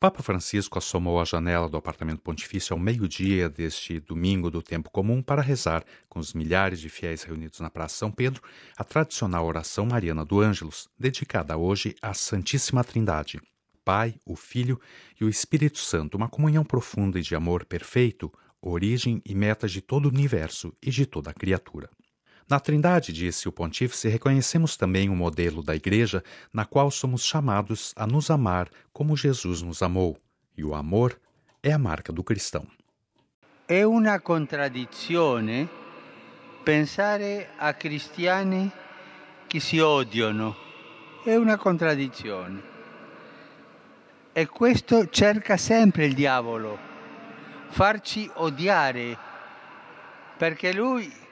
Papa Francisco assomou a janela do apartamento pontifício ao meio-dia deste domingo do tempo comum para rezar, com os milhares de fiéis reunidos na Praça São Pedro, a tradicional oração mariana do Ângelus, dedicada hoje à Santíssima Trindade, Pai, o Filho e o Espírito Santo, uma comunhão profunda e de amor perfeito, origem e meta de todo o universo e de toda a criatura. Na Trindade, disse o pontífice, reconhecemos também o modelo da Igreja, na qual somos chamados a nos amar como Jesus nos amou. E o amor é a marca do cristão. È una contraddizione pensare a cristiani che si odiano. È una contraddizione. E questo cerca sempre il diavolo, farci odiare, perché lui...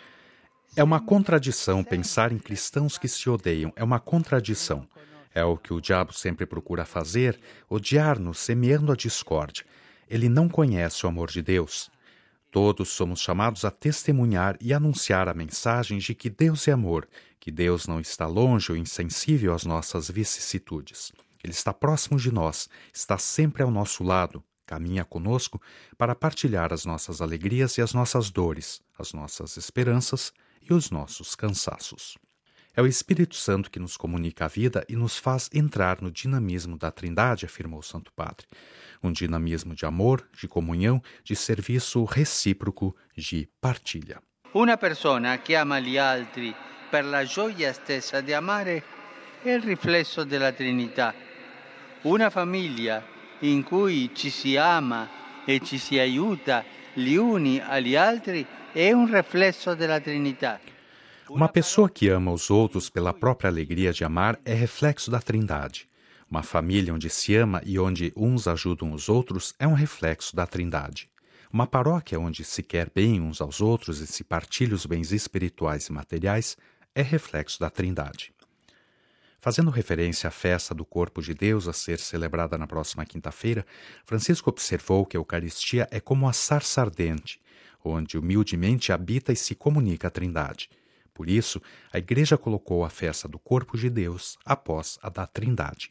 É uma contradição pensar em cristãos que se odeiam. É uma contradição. É o que o diabo sempre procura fazer, odiar-nos, semeando a discórdia. Ele não conhece o amor de Deus. Todos somos chamados a testemunhar e anunciar a mensagem de que Deus é amor, que Deus não está longe ou insensível às nossas vicissitudes. Ele está próximo de nós, está sempre ao nosso lado, caminha conosco para partilhar as nossas alegrias e as nossas dores, as nossas esperanças e os nossos cansaços. É o Espírito Santo que nos comunica a vida e nos faz entrar no dinamismo da Trindade, afirmou o Santo Padre. Um dinamismo de amor, de comunhão, de serviço recíproco, de partilha. Una persona che ama gli altri per la gioia stessa di amare è il riflesso della Trinità. Una famiglia in cui ci si ama e ci si aiuta gli uni agli altri é um reflexo da Trindade. Uma pessoa que ama os outros pela própria alegria de amar é reflexo da Trindade. Uma família onde se ama e onde uns ajudam os outros é um reflexo da Trindade. Uma paróquia onde se quer bem uns aos outros e se partilha os bens espirituais e materiais é reflexo da Trindade. Fazendo referência à festa do Corpo de Deus a ser celebrada na próxima quinta-feira, Francisco observou que a Eucaristia é como a sarça ardente, onde humildemente habita e se comunica a Trindade. Por isso, a Igreja colocou a festa do Corpo de Deus após a da Trindade.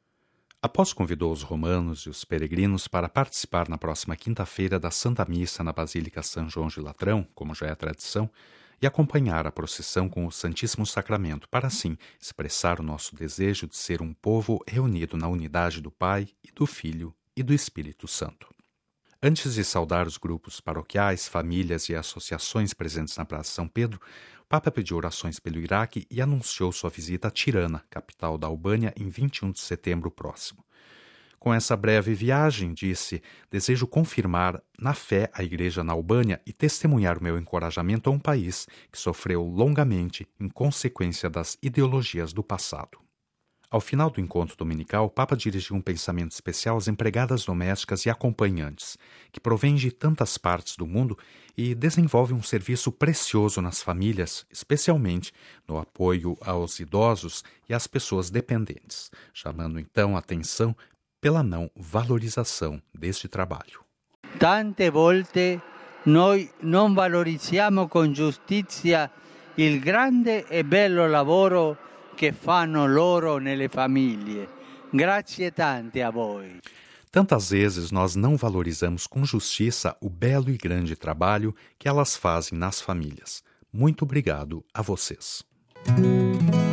Após convidou os romanos e os peregrinos para participar na próxima quinta-feira da Santa Missa na Basílica São João de Latrão, como já é tradição, e acompanhar a procissão com o Santíssimo Sacramento, para assim expressar o nosso desejo de ser um povo reunido na unidade do Pai e do Filho e do Espírito Santo. Antes de saudar os grupos paroquiais, famílias e associações presentes na Praça São Pedro, o Papa pediu orações pelo Iraque e anunciou sua visita a Tirana, capital da Albânia, em 21 de setembro próximo. Com essa breve viagem, disse, desejo confirmar na fé a Igreja na Albânia e testemunhar o meu encorajamento a um país que sofreu longamente em consequência das ideologias do passado. Ao final do encontro dominical, o Papa dirigiu um pensamento especial às empregadas domésticas e acompanhantes, que provêm de tantas partes do mundo e desenvolvem um serviço precioso nas famílias, especialmente no apoio aos idosos e às pessoas dependentes, chamando então a atenção pela não valorização deste trabalho. Tante volte noi non valorizziamo con giustizia il grande e bello lavoro che fanno loro nelle famiglie. Grazie tante a voi. Tantas vezes nós não valorizamos com justiça o belo e grande trabalho que elas fazem nas famílias. Muito obrigado a vocês.